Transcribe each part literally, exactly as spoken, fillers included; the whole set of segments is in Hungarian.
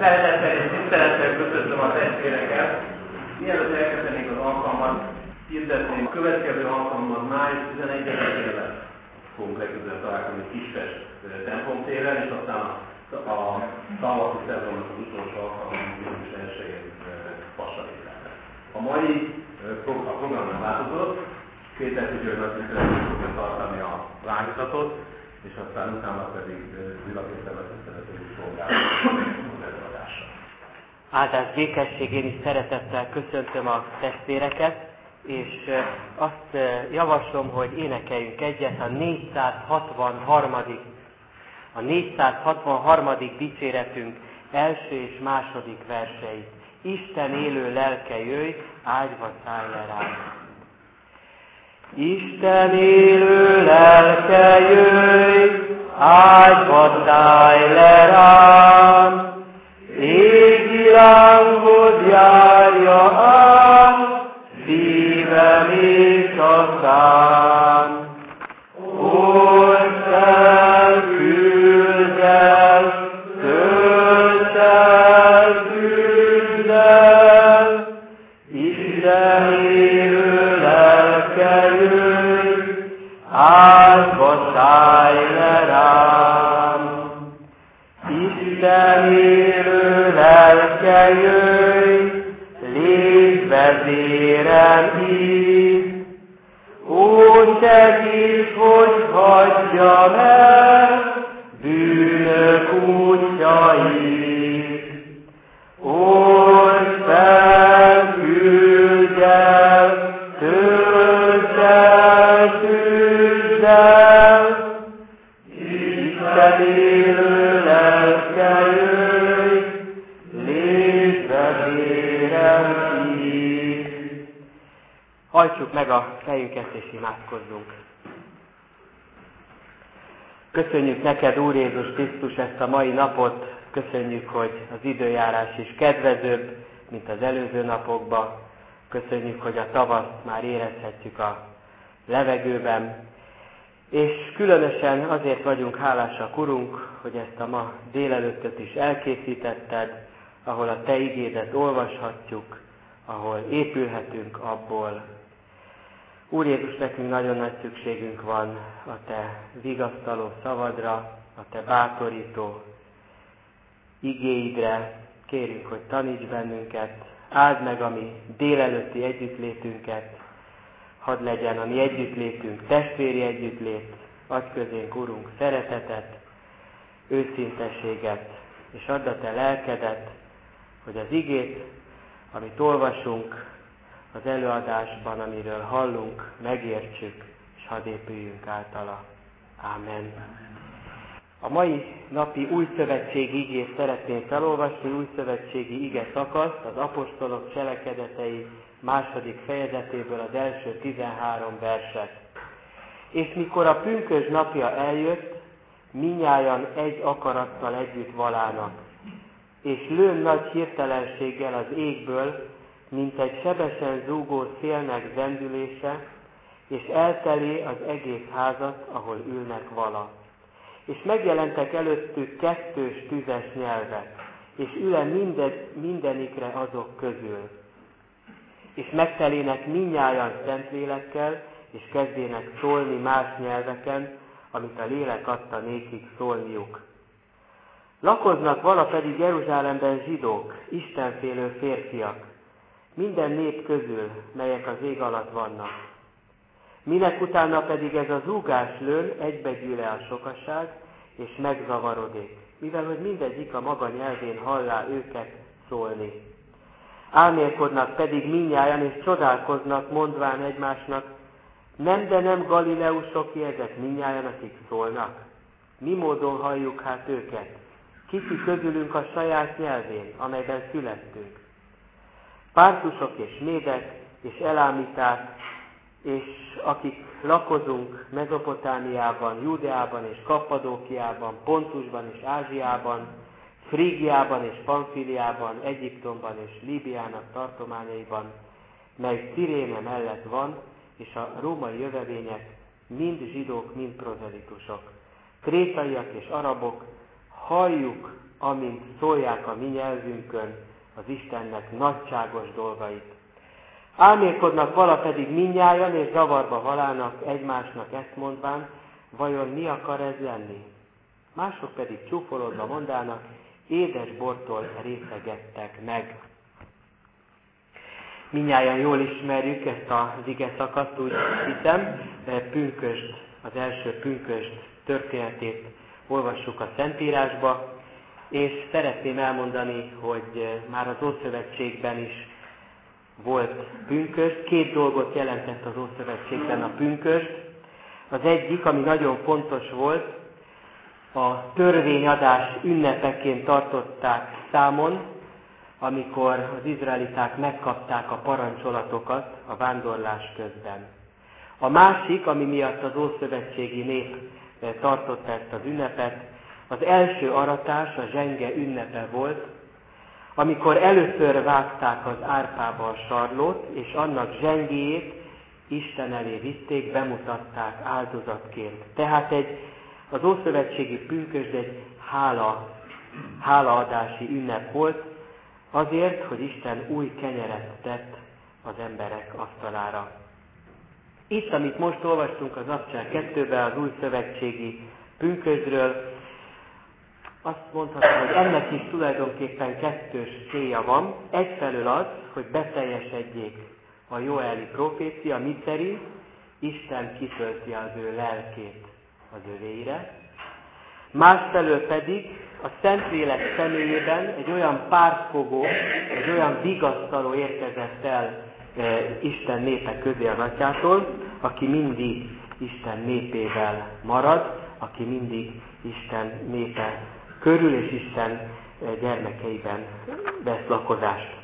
Szeretettel és tisztelettel köszöntöm a testvéreket. Mielőtt elkezdenénk az alkalmat, hirdetném, a következő alkalommal május tizenegyedikén lesz. Fogunk legközelebb találkozni Kispest templomtéren, és aztán a, a tavaszi szezonnak az utolsó alkalommal június elsején Passalékán. A mai a program nem változott, Péter Tügyőr nagy tiszteletben fogja tartani a lángozatot, és aztán utána pedig Zila Péter nagy tiszteletben is szolgálni az előadásra. Áldás békesség, én is szeretettel köszöntöm a testvéreket, és azt javaslom, hogy énekeljünk egyet a négyszázhatvanharmadik a négyszázhatvanharmadik dicséretünk első és második verseit. Isten élő lelke jöjj, áldva szállj le rám. Isten élő lelke jöjj, áldva szállj le rám, égi lángod járja ám, szívem és a szám. Olszem, küld el, tölt el, küld el, Isten élő lelke jöjj, áldva szállj le rám. Isten élő lelke jöjj, légy vezérem itt. Ó, segíts, hogy hagyjam el bűnök útjait. Old fel, küldj el, tölt el, küld el, Isten élő lelke jöjj, légy vezérem itt. Hajtsuk meg a fejünket és imádkozzunk. Köszönjük neked, Úr Jézus Krisztus, ezt a mai napot. Köszönjük, hogy az időjárás is kedvezőbb, mint az előző napokban. Köszönjük, hogy a tavaszt már érezhetjük a levegőben. És különösen azért vagyunk hálásak, Urunk, hogy ezt a ma délelőttöt is elkészítetted, ahol a Te igédet olvashatjuk, ahol épülhetünk abból. Úr Jézus, nekünk nagyon nagy szükségünk van a Te vigasztaló szavadra, a Te bátorító igéidre. Kérjük, hogy taníts bennünket, áld meg a mi délelőtti együttlétünket, hadd legyen a mi együttlétünk testvéri együttlét, adj közénk, Urunk, szeretetet, őszinteséget, és add a Te lelkedet, hogy az igét, amit olvasunk az előadásban, amiről hallunk, megértsük, és hadd épüljünk általa. Ámen. A mai napi új szövetségi igét szeretném felolvasni, új szövetségi ige szakaszt, az apostolok cselekedetei második fejezetéből az első tizenhárom verset. És mikor a pünkösd napja eljött, mindnyájan egy akarattal együtt valának, és lőn nagy hirtelenséggel az égből, mint egy sebesen zúgó szélnek zendülése, és elteli az egész házat, ahol ülnek vala. És megjelentek előttük kettős tüzes nyelvek, és üle minden, mindenikre azok közül. És megtelének mindnyájan Szentlélekkel, és kezdének szólni más nyelveken, amit a lélek adta nékik szólniuk. Lakoznak vala pedig Jeruzsálemben zsidók, istenfélő férfiak, minden nép közül, melyek az ég alatt vannak. Minek utána pedig ez a zúgás lőn, egybegyűle a sokaság, és megzavarodik, mivel hogy mindegyik a maga nyelvén hallá őket szólni. Álmélkodnak pedig mindnyájan, és csodálkoznak, mondván egymásnak, nem, de nem galileusok ezek mindnyájan, akik szólnak. Mi módon halljuk hát őket? Kiki közülünk a saját nyelvén, amelyben születtünk. Pártusok és médek, és elámíták, és akik lakozunk Mezopotámiában, Júdeában és Kappadókiában, Pontusban és Ázsiában, Frígiában és Pamfiliában, Egyiptomban és Líbiának tartományaiban, mely Ciréne mellett van, és a római jövevények mind zsidók, mind prozelitusok. Krétaiak és arabok, halljuk amint szólják a mi nyelvünkön az Istennek nagyságos dolgait. Álmélkodnak vala pedig mindnyájan, és zavarba valának egymásnak ezt mondván, vajon mi akar ez lenni? Mások pedig csúfolódva mondának, édes bortól részegettek meg. Mindnyájan jól ismerjük ezt az ige szakaszt, úgy hiszem, pünkösd, az első pünkösd történetét olvassuk a Szentírásba, és szeretném elmondani, hogy már az Ószövetségben is volt pünkösd. Két dolgot jelentett az Ószövetségben a pünkösd. Az egyik, ami nagyon fontos volt, a törvényadás ünnepeként tartották számon, amikor az izraeliták megkapták a parancsolatokat a vándorlás közben. A másik, ami miatt az ószövetségi nép tartotta ezt az ünnepet, az első aratás, a zsenge ünnepe volt, amikor először vágták az árpába a sarlót, és annak zsengéjét Isten elé vitték, bemutatták áldozatként. Tehát egy, az ószövetségi pünkösd egy hála, hálaadási ünnep volt, azért, hogy Isten új kenyeret tett az emberek asztalára. Itt, amit most olvastunk az Abcsel kettőben, az új szövetségi pünkösdről, azt mondhatom, hogy ennek is tulajdonképpen kettős célja van. Egyfelől az, hogy beteljesedjék a Jóeli profécia, miszerint Isten kitölti az ő lelkét az övéire. Másfelől pedig a Szentlélek személyében egy olyan pártfogó, egy olyan vigasztaló érkezett el e, Isten népe közé az Atyától, aki mindig Isten népével marad, aki mindig Isten népe körül és Isten gyermekeiben vesz lakozást.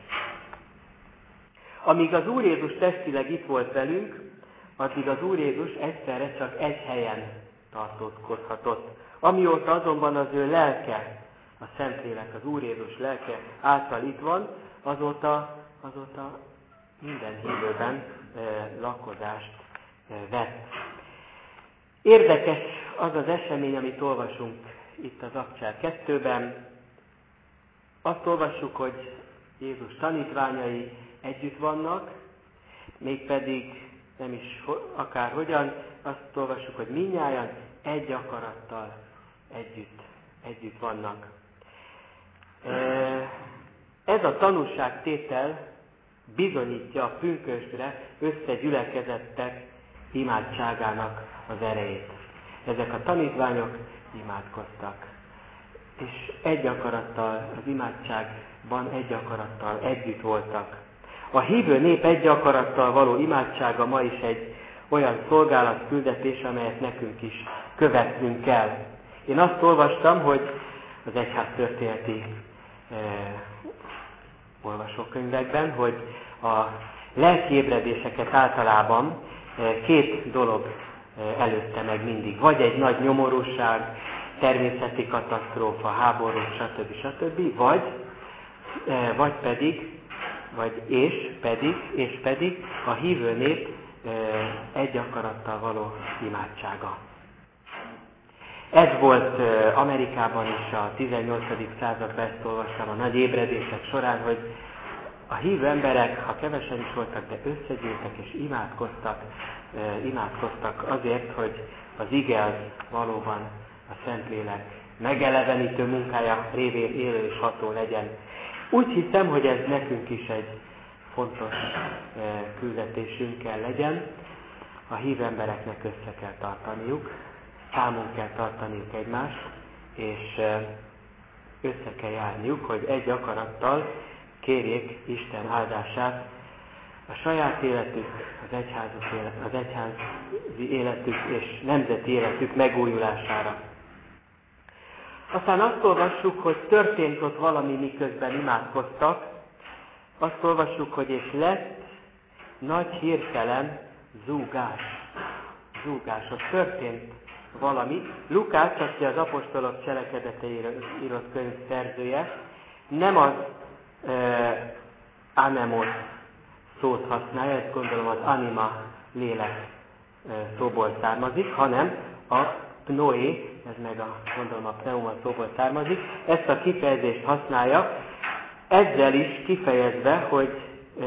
Amíg az Úr Jézus testileg itt volt velünk, addig az Úr Jézus egyszerre csak egy helyen tartózkodhatott. Amióta azonban az ő lelke, a Szentlélek, az Úr Jézus lelke által itt van, azóta, azóta minden hívőben e, lakozást e, vett. Érdekes az az esemény, amit olvasunk itt az Abcsel kettőben. Azt olvassuk, hogy Jézus tanítványai együtt vannak, mégpedig nem is akárhogyan, azt olvassuk, hogy mindnyájan egy akarattal együtt, együtt vannak. Ez a tanúságtétel bizonyítja a pünkösdre összegyülekezettek imádságának az erejét. Ezek a tanítványok imádkoztak, és egy akarattal, az imádságban egy akarattal együtt voltak. A hívő nép egy akarattal való imádsága ma is egy olyan szolgálatküldetés, amelyet nekünk is követnünk kell. Én azt olvastam, hogy az egyház történeti e, olvasókönyvekben, hogy a lelkiébredéseket általában e, két dolog e, előtte meg mindig. Vagy egy nagy nyomorúság, természeti katasztrófa, háború, stb. stb. Vagy, e, vagy pedig, vagy és pedig, és pedig a hívő nép e, egy akarattal való imádsága. Ez volt Amerikában is a tizennyolcadik században, ezt olvastam a nagy ébredések során, hogy a hívő emberek, ha kevesen is voltak, de összegyűltek és imádkoztak, imádkoztak azért, hogy az ige az valóban a Szentlélek megelevenítő munkája révén élő és ható legyen. Úgy hiszem, hogy ez nekünk is egy fontos küldetésünk kell legyen. A hívő embereknek össze kell tartaniuk, számon kell tartaniuk egymást, és össze kell járniuk, hogy egy akarattal kérjék Isten áldását a saját életük, az egyházuk élet, az egyházi életük és nemzeti életük megújulására. Aztán azt olvassuk, hogy történt ott valami, miközben imádkoztak. Azt olvassuk, hogy és lett nagy hirtelen zúgás. Zúgás. Ott történt valami. Lukács, aki az apostolok cselekedeteire írott könyv szerzője, nem az e, anemos szót használja, ezt gondolom az anima lélek e, szóból származik, hanem a pnoé, ez meg a, gondolom a pneuma szóból származik, ezt a kifejezést használja, ezzel is kifejezve, hogy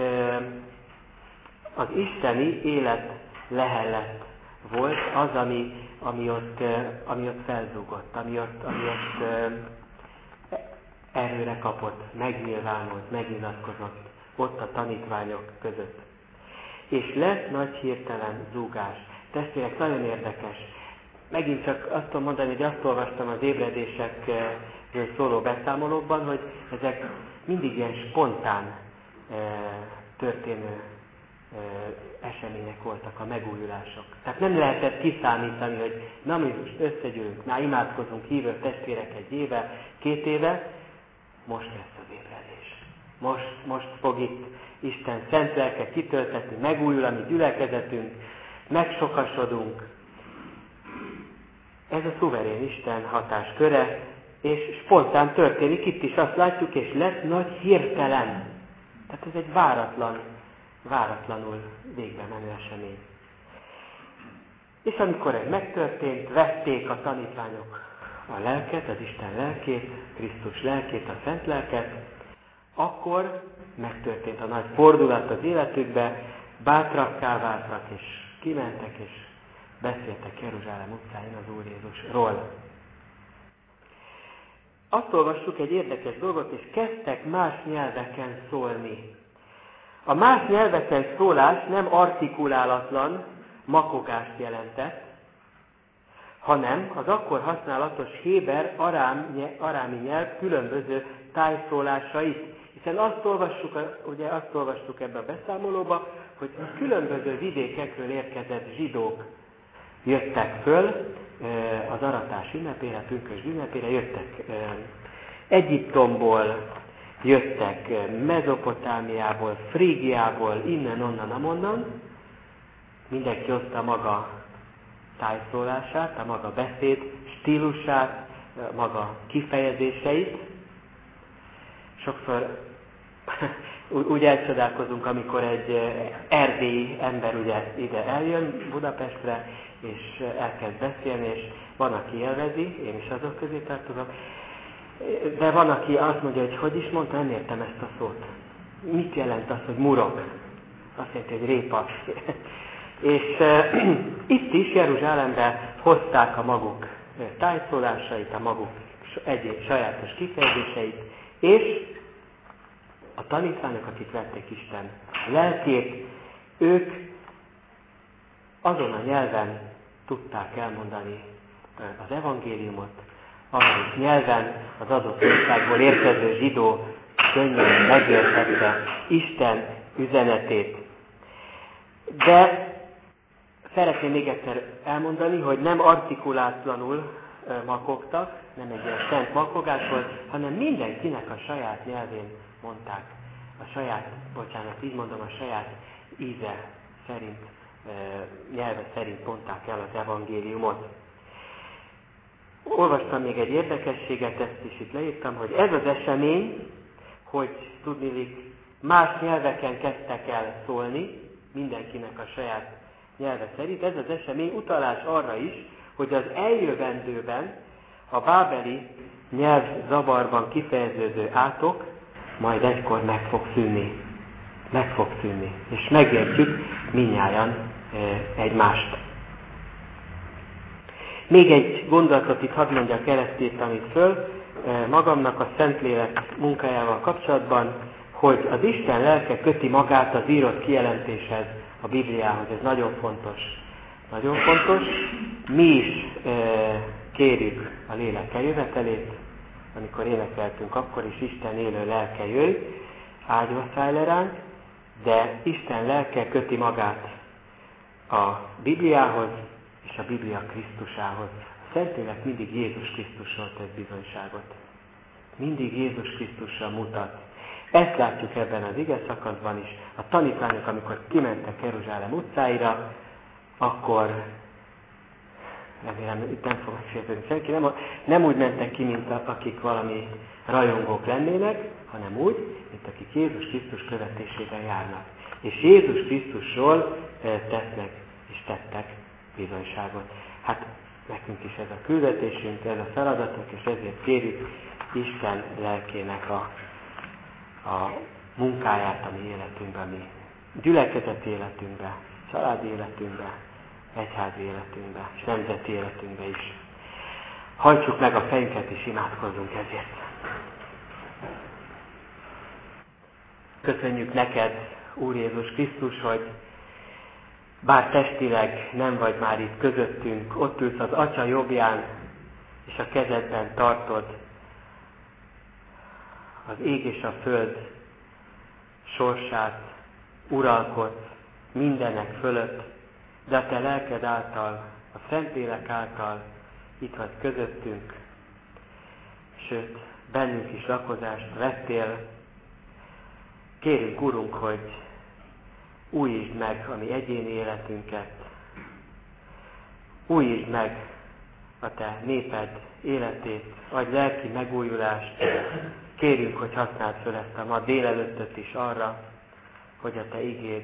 az isteni élet lehellet volt az, ami, ami, ott, ami ott felzúgott, ami ott, ami ott erőre kapott, megnyilvánult, megnyilatkozott ott a tanítványok között. És lesz nagy hirtelen zúgás. Testvérek, nagyon érdekes. Megint csak azt tudom mondani, hogy azt olvastam az ébredésekről szóló beszámolókban, hogy ezek mindig ilyen spontán e, történő e, események voltak, a megújulások. Tehát nem lehetett kiszámítani, hogy na mi most összegyűlünk, na imádkozunk hívő testvérek egy éve, két éve, most lesz az ébredés. Most, most fog itt Isten szent lelke kitöltetni, megújul a mi gyülekezetünk, megsokasodunk. Ez a szuverén Isten hatásköre, és spontán történik, itt is azt látjuk, és lesz nagy hirtelen. Tehát ez egy váratlan, váratlanul végbe menő esemény. És amikor ez megtörtént, vették a tanítványok a lelket, az Isten lelkét, Krisztus lelkét, a szent lelket, akkor megtörtént a nagy fordulat az életükbe, bátrakká váltak, és kimentek, és beszéltek Jeruzsálem utcáin az Úr Jézusról. Azt olvassuk egy érdekes dolgot, és kezdtek más nyelveken szólni. A más nyelveken szólás nem artikulálatlan makogást jelentett, hanem az akkor használatos héber arám, arámi nyelv különböző tájszólásait. Hiszen azt olvassuk, ugye azt olvastuk ebbe a beszámolóba, hogy különböző vidékekről érkezett zsidók jöttek föl az aratás ünnepére, pünkösd ünnepére, jöttek Egyiptomból, jöttek Mezopotámiából, Frígiából, innen, onnan, amonnan. Mindenki hozta maga tájszólását, a maga beszéd stílusát, maga kifejezéseit. Sokszor úgy elcsodálkozunk, amikor egy erdélyi ember ugye ide eljön Budapestre, és elkezd beszélni, és van, aki élvezi, én is azok közé tartozom, de van, aki azt mondja, hogy hogy is mondta, nem értem ezt a szót. Mit jelent az, hogy murok? Azt jelenti, hogy répa. És e, itt is Jeruzsálemben hozták a maguk tájszólásait, a maguk egyéb sajátos kifejezéseit, és a tanítványok, akik vették Isten lelkét, ők azon a nyelven tudták elmondani az evangéliumot, amelyik nyelven az adott országból érkező zsidó könnyen megértette Isten üzenetét. De szeretném még egyszer elmondani, hogy nem artikulátlanul makogtak, nem egy ilyen szent makogás volt, hanem mindenkinek a saját nyelvén mondták. A saját, bocsánat, így mondom, a saját íze szerint, nyelve szerint mondták el az evangéliumot. Olvastam még egy érdekességet, ezt is itt leírtam, hogy ez az esemény, hogy tudniillik, más nyelveken kezdtek el szólni, mindenkinek a saját nyelve szerint, ez az esemény utalás arra is, hogy az eljövendőben a bábeli nyelvzavarban kifejeződő átok majd egykor meg fog szűnni. Meg fog szűnni. És megértjük mindnyájan egymást. Még egy gondolatot itt hadd mondjak, keresztítanít föl magamnak a Szentlélek munkájával kapcsolatban, hogy az Isten lelke köti magát az írott kijelentéshez, a Bibliához. Ez nagyon fontos. Nagyon fontos. Mi is e, kérjük a lélek eljövetelét, amikor énekeltünk, akkor is Isten élő lelke jöjj, áldva szállj le ránk, de Isten lelke köti magát a Bibliához és a Biblia Krisztusához. A Szentlélek mindig Jézus Krisztusról tesz bizonyságot. Mindig Jézus Krisztusra mutat. Ezt látjuk ebben az ige szakaszban is. A tanítványok, amikor kimentek Jeruzsálem utcáira, akkor, remélem, itt nem fogok sértődni senki, nem, nem úgy mentek ki, mint a, akik valami rajongók lennének, hanem úgy, mint akik Jézus Krisztus követésében járnak. És Jézus Krisztusról tesznek és tettek bizonyságot. Hát Nekünk is ez a küldetésünk, ez a feladatunk, és ezért kérjük Isten lelkének a, a munkáját a mi életünkben, mi gyülekezeti életünkben, családi életünkben, egyházi életünkben, és nemzeti életünkben is. Hajtsuk meg a fejünket, és imádkozzunk ezért. Köszönjük neked, Úr Jézus Krisztus, hogy bár testileg nem vagy már itt közöttünk, ott ülsz az Atya jobbján, és a kezedben tartod az ég és a föld sorsát, uralkodsz mindenek fölött, de a te lelked által, a Szentlélek által itt vagy közöttünk, sőt, bennünk is lakozást vettél. Kérünk, Urunk, hogy újítsd meg a mi egyéni életünket, újítsd meg a te néped életét, adj lelki megújulást. Kérünk, hogy használd föl ezt a ma délelőttöt is arra, hogy a te igéd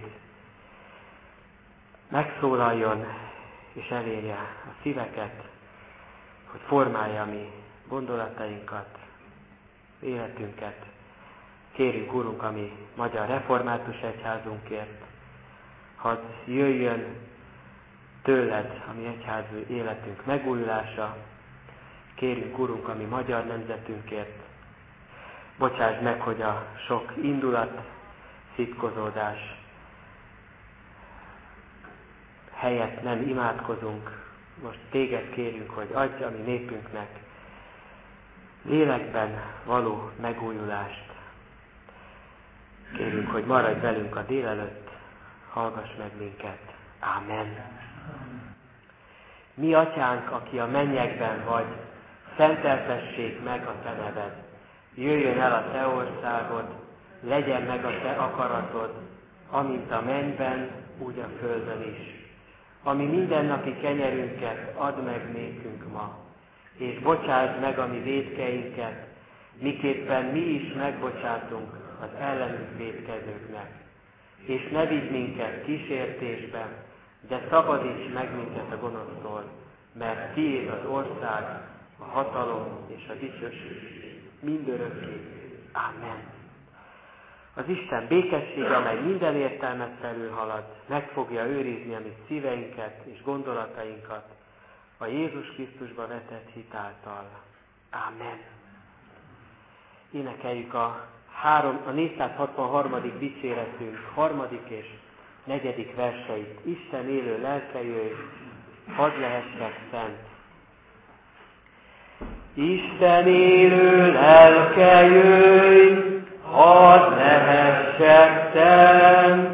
megszólaljon és elérje a szíveket, hogy formálja a mi gondolatainkat, életünket. Kérünk, Urunk, a mi Magyar Református Egyházunkért, hadd jöjjön tőled a mi egyházi életünk megújulása. Kérünk, Urunk, a mi magyar nemzetünkért. Bocsásd meg, hogy a sok indulat, szitkozódás helyett nem imádkozunk. Most téged kérünk, hogy adj a mi népünknek lélekben való megújulást. Kérünk, hogy maradj velünk a délelőtt, hallgass meg minket. Ámen. Mi Atyánk, aki a mennyekben vagy, szenteltessék meg a te neved. Jöjjön el a te országod, legyen meg a te akaratod, amint a mennyben, úgy a földön is. Ami mindennapi kenyerünket add meg nékünk ma, és bocsásd meg a mi vétkeinket, miképpen mi is megbocsátunk az ellenünk vétkezőknek. És ne vigy minket kísértésbe, de szabadíts meg minket a gonosztól, mert tiéd az ország, a hatalom és a dicsőség mindörökké. Amen. Az Isten békessége, amely minden értelmet felülhalad, meg fogja őrizni a mi szíveinket és gondolatainkat a Jézus Krisztusba vetett hit által. Amen. Énekeljük a, három, a négyszázhatvanharmadik dicséretünk harmadik és negyedik verseit. Isten élő lelke jöjj, hadd lehessek szent. Isten élő lelke jöjj, hadd lehessek szent.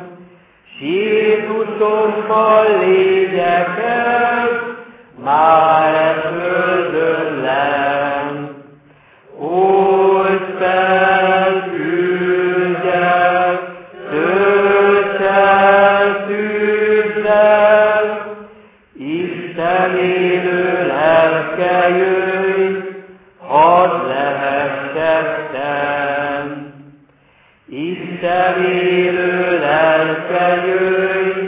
Jézusommal légyek el, már e földön lent. Old fel, küldjek, tölts el tűzzel, Isten élő lelke jöjj, hadd lehessek szent. Isten élő lelke jöjj,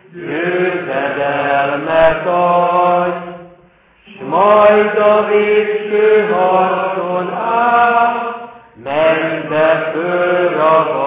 győzedelmet adj, s majd a végső harcon áll, mennybe fölragad.